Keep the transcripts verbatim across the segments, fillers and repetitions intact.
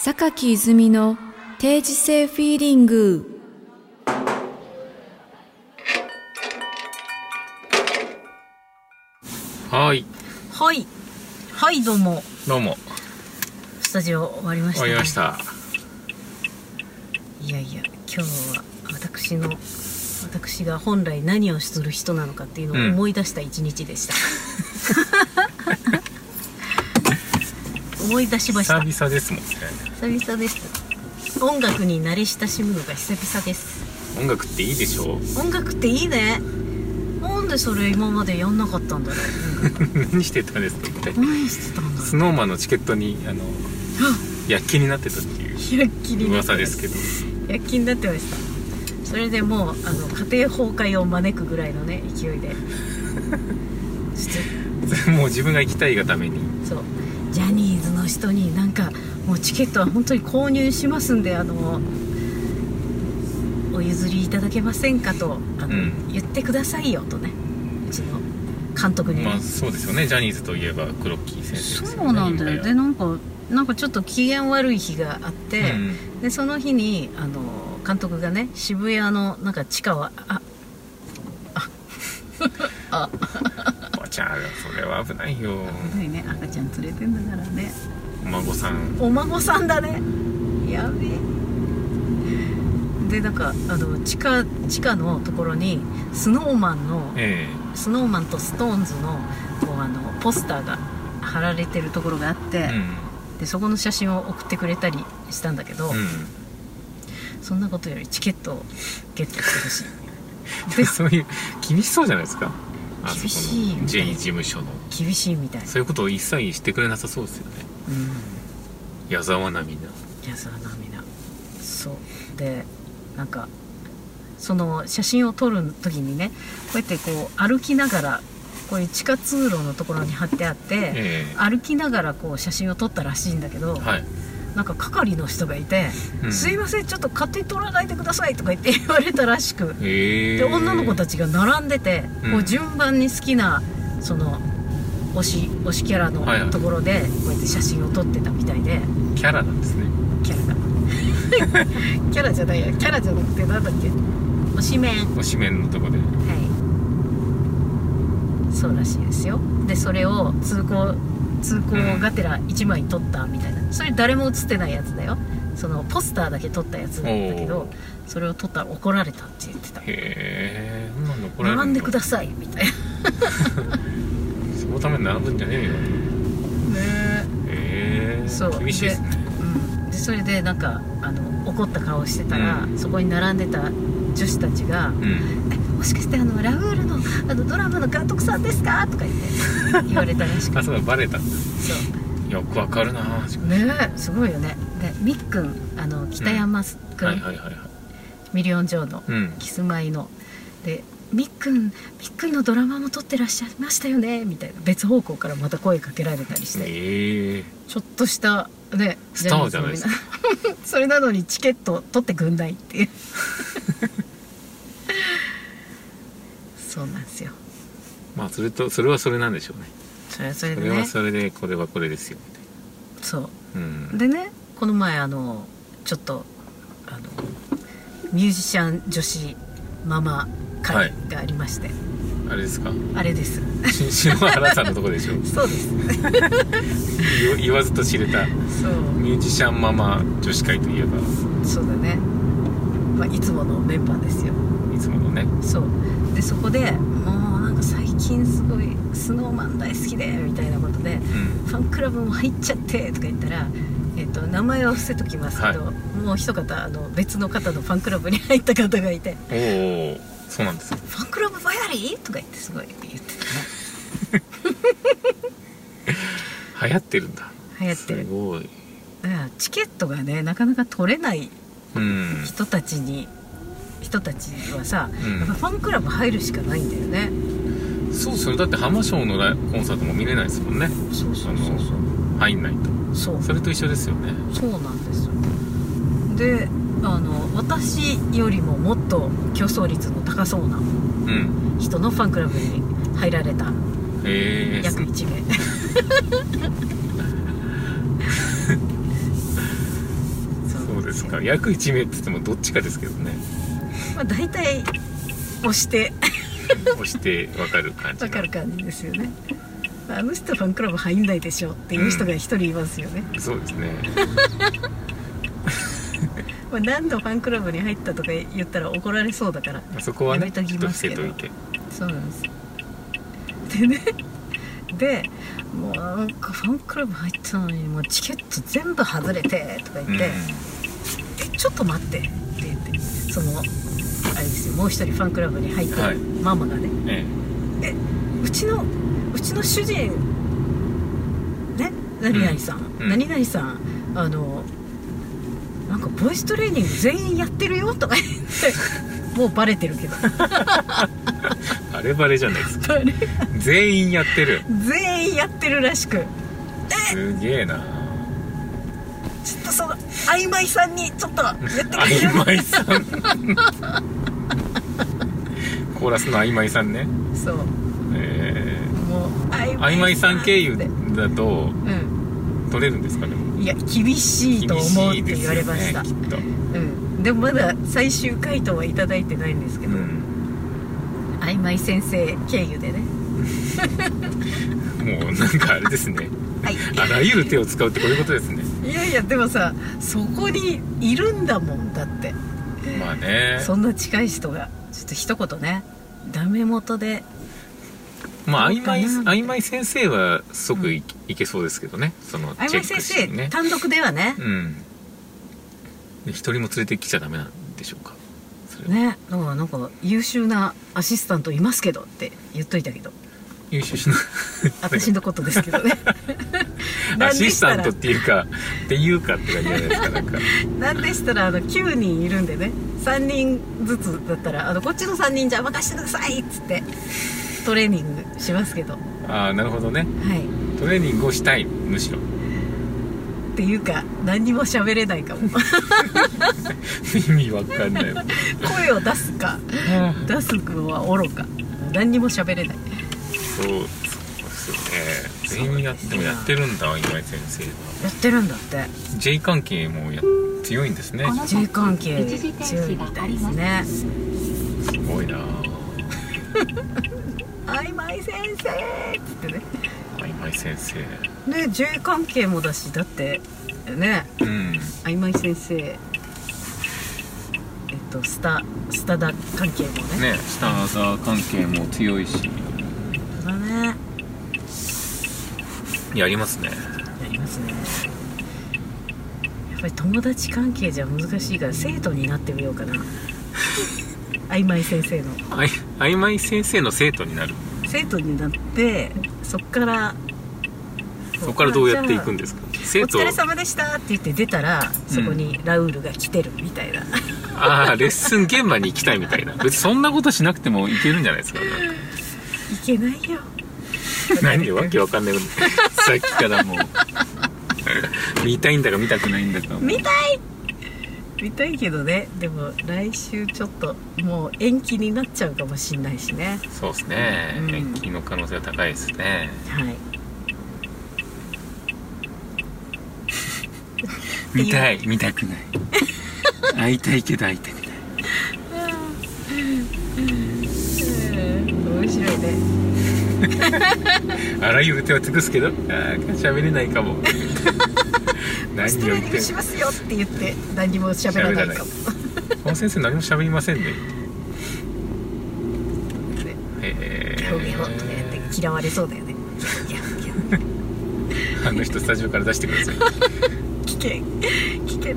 榊泉の定時性フィーリング。 はいはいはいどうもどうもスタジオ終わりました、ね、 終わりました。 いやいや今日は私の私が本来何をする人なのかっていうのを思い出した一日でした、うん、思い出しました。 久々ですもんね。 久々です。音楽に慣れ親しむのが久々です。 音楽っていいでしょ。 音楽っていいね。なんでそれ今までやんなかったんだろう。 何してたんですかって。 何してたんだろう。 スノーマンのチケットにあの躍起になってたっていう噂ですけど。 躍起になってました。それでもうあの家庭崩壊を招くぐらいのね勢いでもう自分が行きたいがために。そうジャニーズの人になんかもうチケットは本当に購入しますんであのお譲りいただけませんかとあの、うん、言ってくださいよとねうちの監督に、 まあそうですよね。ジャニーズといえば黒木先生ですよね。 そうなんだよ。でなんかなんかちょっと機嫌悪い日があって、うん、でその日にあの監督がね渋谷のなんか地下はあああおばちゃんそれは危ないよ。 危ないね。赤ちゃん連れてんだからね。 お孫さんお孫さんだね。やべえ。でなんかあの地下地下のところにスノーマンの、えー、スノーマンとストーンズのこうあのポスターが貼られてるところがあって、うん、でそこの写真を送ってくれたりしたんだけど、うん、そんなことよりチケットをゲットしてほしい。 でそういう厳しそうじゃないですか。 厳しいみたい。 J 事務所の厳しいみたい。 そういうことを一切してくれなさそうですよね。うん、矢沢なみな矢沢なみなそうでなんかその写真を撮る時にねこうやってこう歩きながらこういう地下通路のところに貼ってあって、えー、歩きながらこう写真を撮ったらしいんだけど、はい、なんか係の人がいて、うん、すいませんちょっと勝手に撮らないでくださいとか言って言われたらしく、えー、で女の子たちが並んでて、うん、こう順番に好きなその推し推しキャラのところでこうやって写真を撮ってたみたいで、はいはい、 キャラなんですね。 キャラがキャラじゃないやキャラじゃなくてなんだっけ推しメン推しメンのとこで、 はいそうらしいですよ。でそれを通行通行がてらいちまい撮ったみたいな、うん、それ誰も写ってないやつだよ。そのポスターだけ撮ったやつだったけどそれを撮ったら怒られたって言ってた。へえー、なんだ怒られるの。 並んでくださいみたいなそのために並ぶんじゃねえよねえー、そう厳しいですね。 でそれでなんかあの怒った顔してたら、うん、そこに並んでた女子たちが、うん、えもしかしてあのラウール の, あのドラマの監督さんですかとか言って言われたらしくあそうだバレたんだ。そうよくわかるなねえすごいよね。でみっくんあの北山くん、うんはいはいはいはい、ミリオンジョーの、うん、キスマイのでみっくんみっくんのドラマも撮ってらっしゃいましたよねみたいな別方向からまた声かけられたりして、えー、ちょっとしたねスターじゃないですかそれなのにチケット取ってくんないっていうそうなんですよ。 まあそれとそれはそれなんでしょうね。 それはそれでねそれはそれでこれはこれですよみたいな。 そう、うん、でねこの前あのちょっとあのミュージシャン女子ママ会がありまして、はい、 あれですか。 あれです篠原さんのとこでしょそうです言わずと知れたそうミュージシャンママ女子会といえばそうだね、まあ、いつものメンバーですよ。 いつものね。 そうでそこでもうなんか最近すごいスノーマン大好きでみたいなことで、うん、ファンクラブも入っちゃってとか言ったら、えー、と名前は伏せときますけど、はい、もう一方あの別の方のファンクラブに入った方がいておおそうなんですか。 ファンクラブバヤリーとか言ってすごい言ってたね流行ってるんだ。 流行ってる。 すごい。 だからチケットがねなかなか取れない人たちに、うん、人たちはさ、うん、やっぱファンクラブ入るしかないんだよね。 そうそうだって浜松のコンサートも見れないですもんね。 そうそうそうそう入んないと。 そうそれと一緒ですよね。 そうなんですよ。であの私よりももっと競争率の高そうな人のファンクラブに入られた、うん、約いち名ですか。約いち名って言ってもどっちかですけどね。 まあ大体押して押して分かる感じ分かる感じですよね。あの人ファンクラブ入んないでしょっていう人が一人いますよね、 うん、そうですねまあ何度ファンクラブに入ったとか言ったら怒られそうだからそこはねやめときますけど、 ちょっと伏せといて。 そうなんです。でねでもうなんかファンクラブ入ったのにもうチケット全部外れてとか言って、うん、えちょっと待ってって言ってそのあれですよもう一人ファンクラブに入ったママがね、はい、えうちのうちの主人ね何々さん、うん、何々さんあのなんかボイストレーニング全員やってるよとか言ってもうバレてるけどバレバレじゃないですか全員やってる全員やってるらしくすげえな。 ちょっとその曖昧さんにちょっとやってくれる曖昧さんコーラスの曖昧さんね。 そう、 えー、 もう曖昧さん経由だと、うん、取れるんですかね。 いや厳しいと思うって言われました、 ね、きっと、うん、 でもまだ最終回答はいただいてないんですけど、うん、曖昧先生経由でねもうなんかあれですね、はい、あらゆる手を使うってこういうことですね。 いやいやでもさそこにいるんだもんだって。 まあねそんな近い人がちょっと一言ねダメ元でまあ曖昧曖昧先生は即 い,、うん、いけそうですけどね。そのチェックしにね曖昧先生単独ではねうん一人も連れてきちゃダメなんでしょうかそれはね。だからなんか優秀なアシスタントいますけどって言っといたけど優秀な私のことですけどねアシスタントっていうかっていうかって感じじゃないですか。なんかなんでしたらあのきゅうにんいるんでねさんにんずつだったらあのこっちのさんにんじゃ任せてくださいっつってトレーニングしますけど。 ああなるほどね、 はい、 トレーニングをしたいむしろっていうか何にも喋れないかも意味わかんない声を出すか出すのはおろか何にも喋れない。 そうそうですよね。全員やってもやってるんだ今井先生は。やってるんだって。 J 関係もや強いんですね。 J 関係強いみたいですね。 すごいな曖昧先生っつってね曖昧先生ね J 関係もだしだってね、うん、曖昧先生えっとスタスタダ関係もねねスタダ関係も強いしだねやりますねやりますね。やっぱり友達関係じゃ難しいから生徒になってみようかな曖昧先生のあい曖昧先生の生徒になる。 生徒になってそっからそっからどうやっていくんですか。生徒お疲れ様でしたって言って出たらそこにラウールが来てるみたいな、うん、 ああレッスン現場に行きたいみたいな。別にそんなことしなくてもいけるんじゃないですか。なんかいけないよ何でわけわかんないさっきからもう見たいんだか見たくないんだか見たい見たいけどね。でも来週ちょっともう延期になっちゃうかもしんないしね。 そうですね、うん、延期の可能性は高いですね。 はい見たい見たくない会いたいけど会いたくない面白いねあらゆる手を尽くすけどあ喋れないかも何を言ってしますよって言って何も喋らないかもこの先生何も喋りませんねへえって嫌われそうだよねいやいやあの人スタジオから出してください危険危険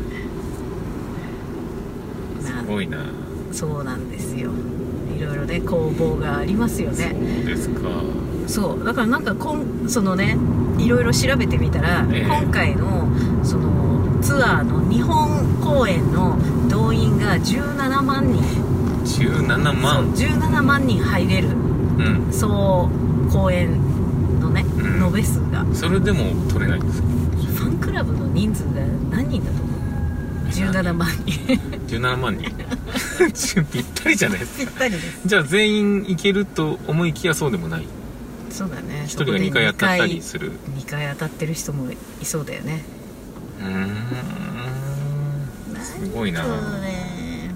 すごいな。 そうなんですよ。いろいろね攻防がありますよね。 そうですか。 そうだからなんかこんそのねいろいろ調べてみたら、えー、今回のそのツアーの日本公演の動員がじゅうななまんにんじゅうななまんじゅうななまんにん入れる、うん、総公演のね、うん、延べ数が。 それでも取れないんですか。 ファンクラブの人数が何人だと思う。じゅうななまんにんじゅうななまんにんぴったりじゃないですか。 ぴったりです。 じゃあ全員いけると思いきやそうでもない。 そうだね。 ひとりがにかい当たったりする。 にかい当たってる人もいそうだよね。 うーんごいな。 そうね、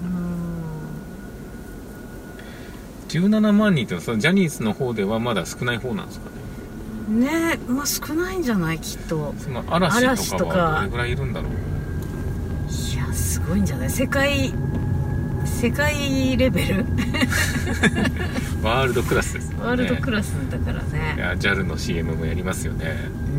じゅうななまんにんってそのジャニーズの方ではまだ少ない方なんですかね。 うん、ね、まあ少ないんじゃないきっと。 その嵐とかはどれぐらいいるんだろう。 いやすごいんじゃない、世界世界レベルワールドクラスですね。 ワールドクラスだからね。 いや ジャル の シーエム もやりますよね。 うん、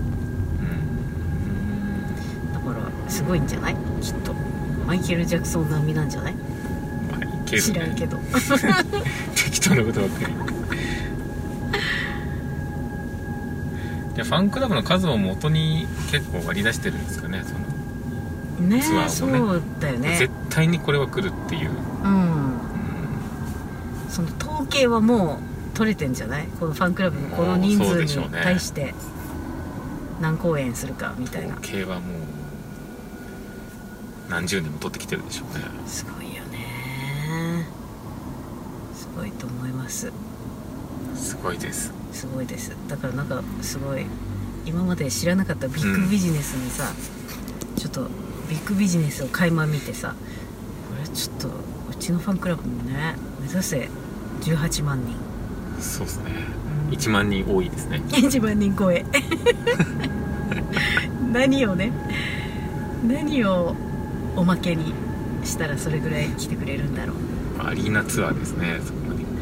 うん、だからすごいんじゃないきっと。マイケル・ジャクソン並みなんじゃない、 まあ、いけるね、 知らんけど適当なことばっかり。じゃあファンクラブの数を元に結構割り出してるんですかね、そのね。 ツアーをね。 そうだよね。 絶対にこれは来るっていう、 うん、 うん、 その統計はもう取れてんじゃない、このファンクラブのこの人数に対して何公演するかみたいな。 統計はもう何十年も取ってきてるでしょうね。 すごいよね、すごいと思います。 すごいです。 すごいです。だからなんかすごい今まで知らなかったビッグビジネスにさ、うん、ちょっとビッグビジネスを垣間見てさ、これちょっとうちのファンクラブもね、目指せじゅうはちまんにん。 そうですね、 うん、 いちまんにん多いですね。 いちまんにん超え何をね、何をおまけにしたらそれぐらい来てくれるんだろう。 アリーナツアーですね、そこまで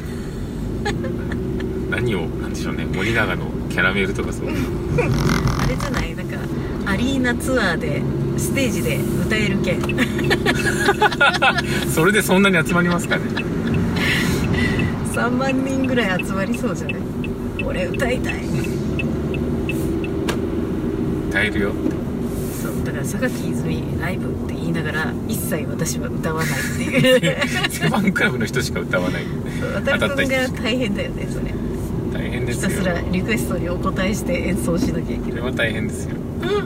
何をなんでしょうね、森永のキャラメルとかそうあれじゃない、なんかアリーナツアーでステージで歌える券それでそんなに集まりますかね。 さんまんにんぐらい集まりそうじゃない。俺歌いたい。 歌えるよ。 そうだから榊泉ライブって言いながら一切私は歌わないっていうファンクラブの人しか歌わない。 渡る君が大変だよね、それ。 大変ですよ。 ひたすらリクエストにお答えして演奏しなきゃいけない。 それは大変ですよ。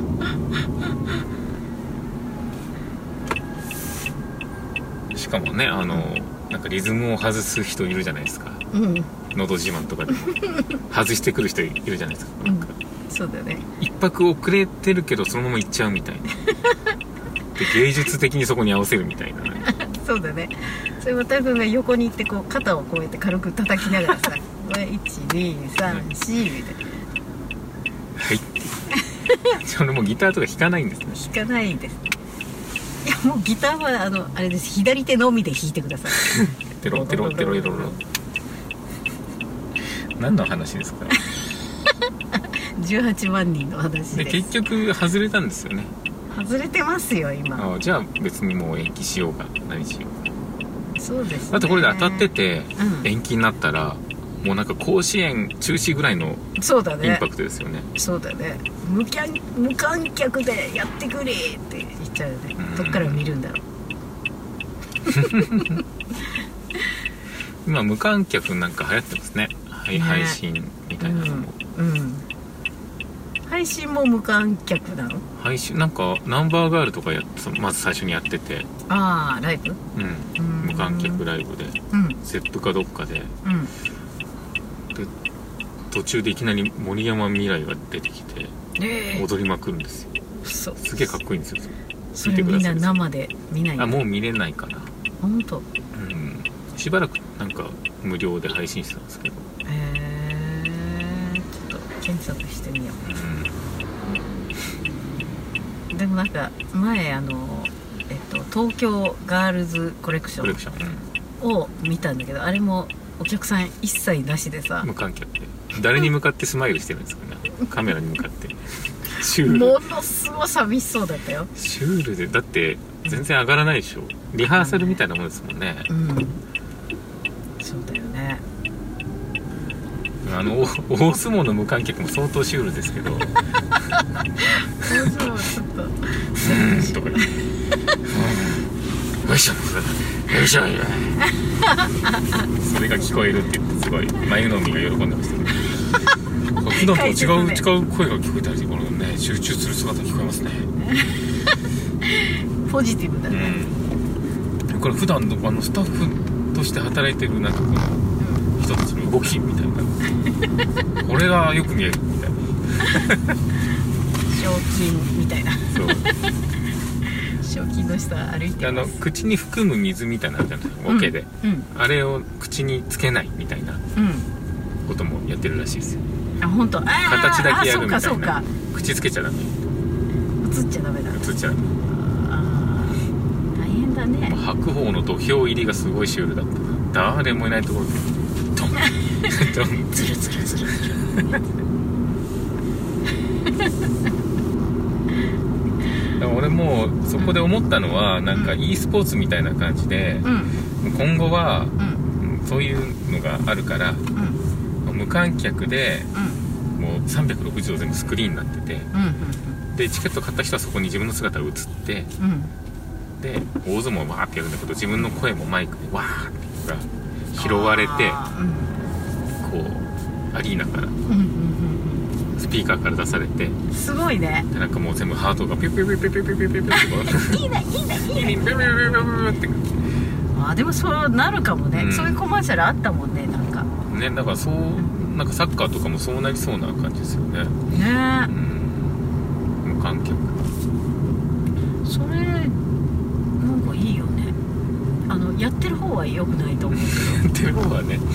しかもね、あのなんかリズムを外す人いるじゃないですか。 うん。 のど自慢とかでも外してくる人いるじゃないですか。なんか、 うん、そうだね。 一拍遅れてるけどそのまま行っちゃうみたいな。で芸術的にそこに合わせるみたいな。 そうだね。それ渡る君が横に行ってこう肩をこうやって軽く叩きながらさいちにさんしみたいな。 はいそれもうギターとか弾かないんですね。 弾かないです。いやもうギターはあのあれです、左手のみで弾いてくださいテロテロテロテロ何の話ですか。 じゅうはちまんにんの話です。 で結局外れたんですよね。 外れてますよ今。 ああ、じゃあ別にもう延期しようが何しよう。そうですね。 だってこれで当たっててうん、 延期になったらもうなんか甲子園中止ぐらいのそうだね、 インパクトですよね。 そうだね。無観無観客でやってくれって言っちゃうよね。どっから見るんだろう今無観客なんか流行ってますね。はい、ね、配信みたいなのも、 うん、うん、配信も無観客なの。 配信なんかナンバーガールとかやまず最初にやってて、 ああライブ、 うん、無観客ライブで、 うん、 ゼップかどっかで、 うん、 で途中でいきなり森山未來が出てきて、えー、踊りまくるんですよ。そうすげえかっこいいんですよ。 それみんな生で見ないんだ。 あ、もう見れないかな。 本当。 うん、しばらくなんか無料で配信してたんですけど。 へえー、ちょっと検索してみよう、うん、でもなんか前あの、えっと、東京ガールズコレクションを見たんだけど、あれもお客さん一切なしでさ、 無観客で誰に向かってスマイルしてるんですかね。カメラに向かってシュール。 ものすごい寂しそうだったよ。 シュールで、だって全然上がらないでしょ。リハーサルみたいなもんですもんね。 うん、そうだよね。 あの大相撲の無観客も相当シュールですけど大相撲ちょっとうんとか言ってよいしょよいしょそれが聞こえるって言ってすごい前のみが喜んでましたけど普段と違う、ね、違う声が聞こえたり、このね、集中する姿聞こえますね。 ポジティブだね、 うん、これ普段のあのスタッフとして働いてるなんかこの人たちの動きみたいなこれがよく見えるみたいな賞金みたいな。 そう賞金の下歩いてあのます口に含む水みたいなのあるじゃないですか、オケで、 うんあれを口につけないみたいなうんこともやってるらしいですよ。 あ本当。あ形だけやるみたいな。 あそうかそうか。 口つけちゃダメ、 映っちゃダメだ。 映っちゃダメ。 あー大変だね。 白鵬の土俵入りがすごいシュールだったな。誰もいないところでドンドンズルズルズルズル俺もうそこで思ったのは、なんか e スポーツみたいな感じで、 うん今後は、 うんそういうのがあるから、 うん無観客でうんもうさんびゃくろくじゅうど全部スクリーンになってて、 うんでチケット買った人はそこに自分の姿が映って、 うんうんで大相撲をわーってやるんだけど、自分の声もマイクでわーっていうのが拾われて、 あーうんこうアリーナからうんうんスピーカーから出されて、 うんうんすごいね。 でなんかもう全部ハートがピュピュピュピュピュピュピュピュピュってこういいねいいねいいね。 ピュピュピュピュピュってあでもそうなるかもね、 うんそういうコマーシャルあったもんね、なんかね、だからそうなんかサッカーとかもそうなりそうな感じですよね。 ねうん無観客。 それなんかいいよね。あのやってる方は良くないと思うけどやってる方はね、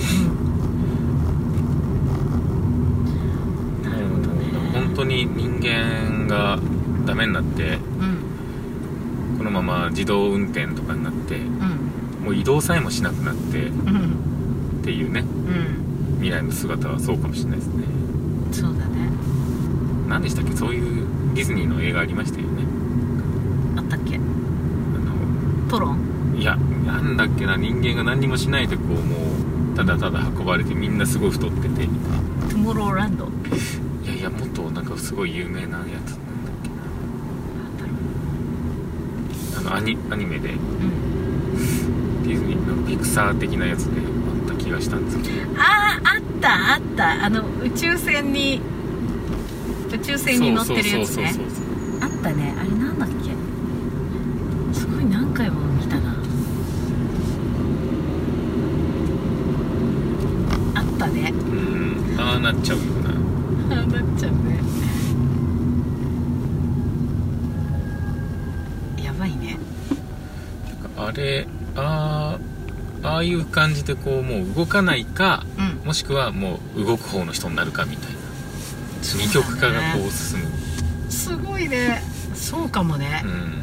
うんなるほどね。 本当に人間がダメになってうんこのまま自動運転とかになってうんもう移動さえもしなくなってっうんていうね、 うん未来の姿はそうかもしれないですね。 そうだね。 何でしたっけ、そういうディズニーの映画ありましたよね。 あったっけ、 あのトロン。 いやなんだっけな、人間が何にもしないでこうもうただただ運ばれてみんなすごい太っててみたいな。 トゥモローランド。 いやいやもっとなんかすごい有名なやつなんだっけな、あのアニ、アニメでうんディズニーのピクサー的なやつであった気がしたんですけど、 あああったあった、あの宇宙船に宇宙船に乗ってるやつね。 そうそうそうそうあったね。あれなんだっけ、すごい何回も見たな。あったね。 うんああなっちゃうよな。 ああなっちゃうね。やばいね。 あれああああいう感じでこうもう動かないか、 うんもしくはもう動く方の人になるかみたいな二極化がこう進む。 すごいね。そうかもね。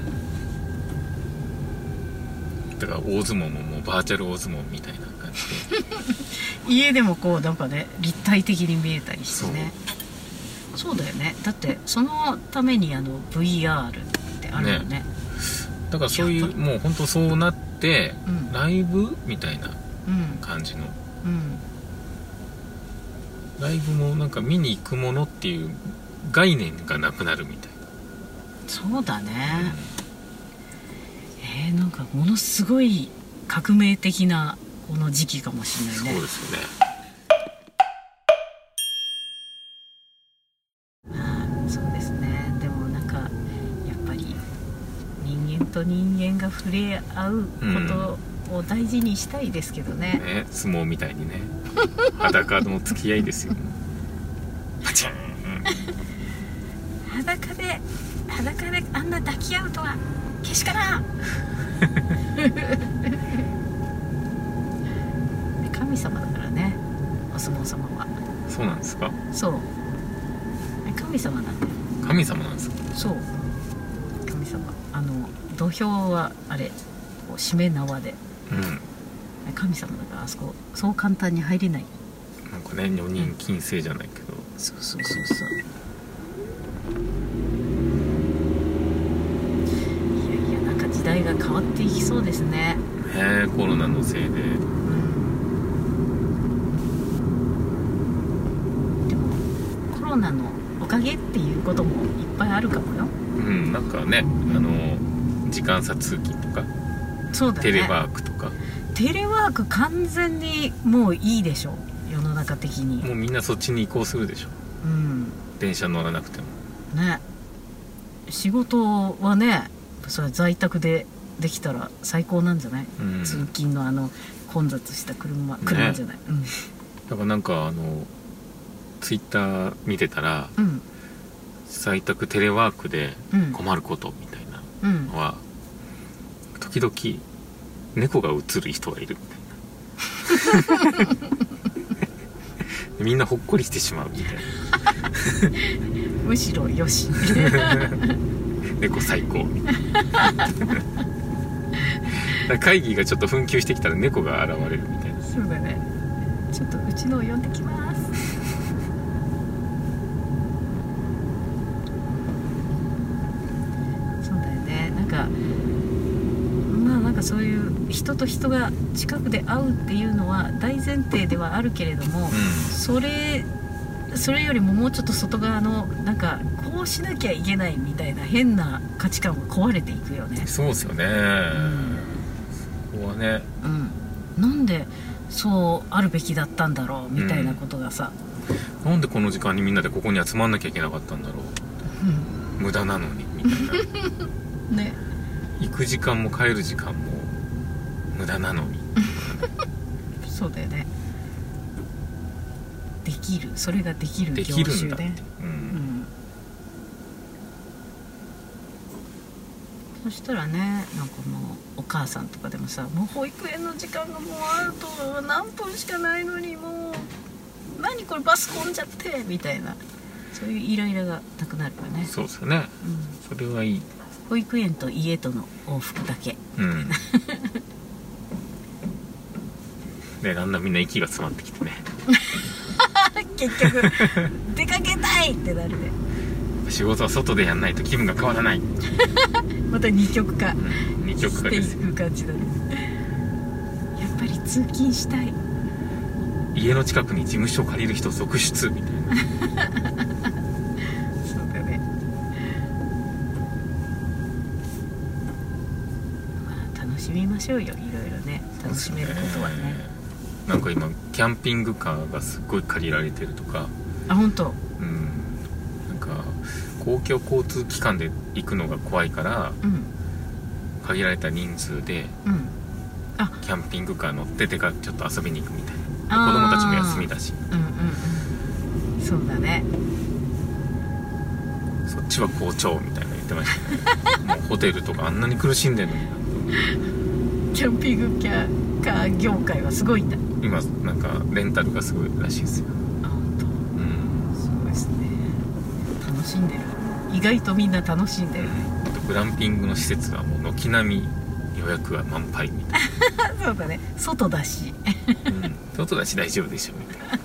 うんだから大相撲ももうバーチャル大相撲みたいな感じで家でもこうなんかね立体的に見えたりしてね。そうだよね。だってそのためにあの ブイアール ってあるよね。 だからそういうもう本当そうなって、 うんライブみたいなうん感じのうんライブもなんか見に行くものっていう概念がなくなるみたいな。 そうだね。えー、なんかものすごい革命的なこの時期かもしれないね。 そうですよね。 あーそうですね。でもなんかやっぱり人間と人間が触れ合うことを大事にしたいですけどね。 ね相撲みたいにね裸の付き合いですよパチン裸で裸であんな抱き合うとはけしからん神様だからね、お相撲様は。 そうなんですか。 そう神様なんだよ。 神様なんですか。 そう神様。あの土俵はあれこう締め縄でうん神様だから、あそこそう簡単に入れない。 なんかね女人禁制じゃないけど、 そうそうそうそう。いやいや、なんか時代が変わっていきそうですね。 ねコロナのせいで。 うんでもコロナのおかげっていうこともいっぱいあるかもよ。 うんなんかねあの時間差通勤とか、 そうだね。 テレワークとかテレワーク完全にもういいでしょ、世の中的に。 もうみんなそっちに移行するでしょ。 うん電車乗らなくてもね。仕事はねそれ在宅でできたら最高なんじゃない、 うん通勤のあの混雑した車車じゃない、うんだからなんかあのツイッター見てたらうん在宅テレワークでうん困ることみたいなうんのは時々猫が映る人がいるみたいなみんなほっこりしてしまうみたいなむしろよし猫最高みたいな会議がちょっと紛糾してきたら猫が現れるみたいな。 そうだね。ちょっとうちのを呼んできますそうだよね。なんかまあなんかそういう人と人が近くで会うっていうのは大前提ではあるけれども、 うん、 それそれよりももうちょっと外側のなんかこうしなきゃいけないみたいな変な価値観が壊れていくよね。 そうですよね、うん、そこはね、 うん、なんでそうあるべきだったんだろうみたいなことがさ、 うん、なんでこの時間にみんなでここに集まんなきゃいけなかったんだろう、うん、無駄なのにみたいなね、行く時間も帰る時間も無駄なのにそうだよね。できる、それができる業種ね。 できるんだって、うんうん、 そしたらね、なんかもうお母さんとかでもさ、もう保育園の時間がもうあと何分しかないのに、もう何これバス混んじゃってみたいな、そういうイライラがなくなるよね。 そうですよね、うん、それはいい。 保育園と家との往復だけみたいな、うん、 でだんだんみんな息が詰まってきてね結局出かけたいってなるね。 仕事は外でやんないと気分が変わらないまた二極化、 うん、二極化ですしていく感じだね。やっぱり通勤したい。 家の近くに事務所を借りる人続出みたいなそうだね。まあ楽しみましょうよ、いろいろね。楽しめることはね。 なんか今キャンピングカーがすっごい借りられてるとか。 あ、本当。 うん。なんか公共交通機関で行くのが怖いから、うん、限られた人数で、うん、あ、キャンピングカー乗っててかちょっと遊びに行くみたいな。子供たちも休みだし。 うんうんうん。そうだね。 そっちは好調みたいな言ってましたね。もうホテルとかあんなに苦しんでるのに。 キャンピングカー業界はすごいんだ。 今なんかレンタルがすごいらしいですよ。 あ、本当。うん。そうですね。楽しんでる。意外とみんな楽しんでる。 あとグランピングの施設はもう軒並み予約が満杯みたいな。そうだね。外だし。 うん。外だし大丈夫でしょみたいな。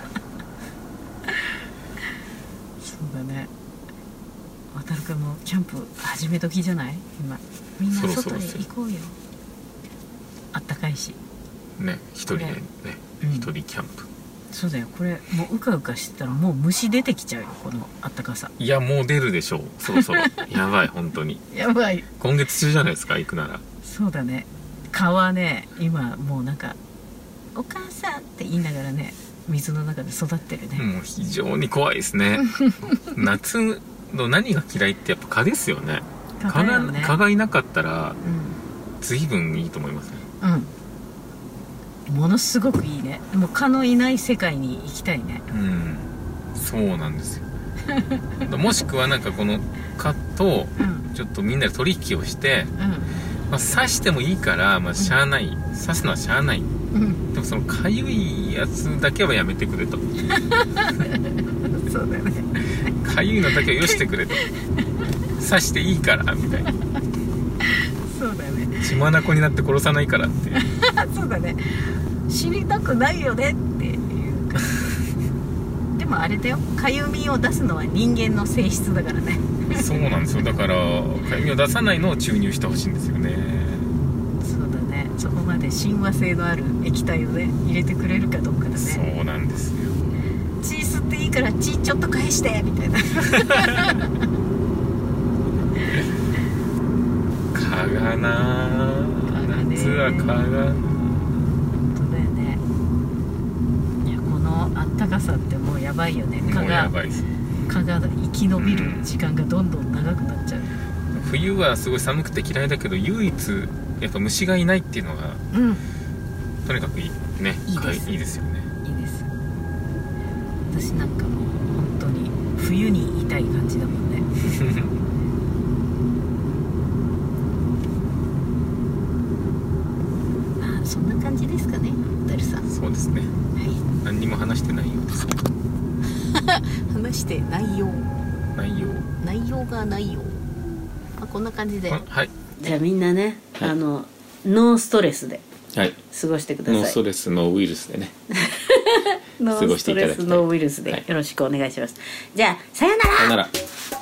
そうだね。渡るくんもキャンプ始め時じゃない？今みんな外に行こうよ。あったかいし。ね、 一人でね、一人キャンプ。 そうだよ。これもううかうかしてたらもう虫出てきちゃうよ、このあったかさ。 いやもう出るでしょう、そろそろやばい本当にやばい。 今月中じゃないですか、行くなら。 そうだね。蚊はね、今もうなんかお母さんって言いながらね、水の中で育ってるね。 もう非常に怖いですね夏の何が嫌いってやっぱ蚊ですよね。蚊が、ね、蚊がいなかったら、うん、随分いいと思いますね。 うん、ものすごくいいね。もう蚊のいない世界に行きたいね。 うん、そうなんですよもしくはなんかこの蚊とちょっとみんなで取引をして、うん、まあ、刺してもいいから、まあ、しゃあない、うん、刺すのはしゃあない、うん、でもそのかゆいやつだけはやめてくれとそうだね。 かゆいのだけはよしてくれと刺していいからみたいな。 そうだね。 血眼になって殺さないからってそうだね。死にたくないよねっていうかでもあれだよ、かゆみを出すのは人間の性質だからねそうなんですよ。だからかゆみを出さないのを注入してほしいんですよね。 そうだね。そこまで親和性のある液体をね入れてくれるかどうかだね。 そうなんですよ。 血吸っていいから血ちょっと返してみたいな蚊がなー、夏は蚊が本当だよね。いや、このあったかさってもうやばいよね。蚊が蚊が生き延びる時間がどんどん長くなっちゃう、 うん、冬はすごい寒くて嫌いだけど唯一やっぱ虫がいないっていうのが、うん、とにかくいいね。 いいです、 いいですよね。 いいです。私なんかもう本当に冬にいたい感じだもんねそんな感じですかね、小樽さん。 そうですね、 はい、 何にも話してないようですけど話して内容内容内容がないよ、まあ、こんな感じで、 はい、 じゃあみんなね、 はい、 あのノーストレスではい過ごしてください。 ノーストレスノーウイルスでねノーストレスノーウイルスでよろしくお願いします。じゃあさよなら。 さよなら。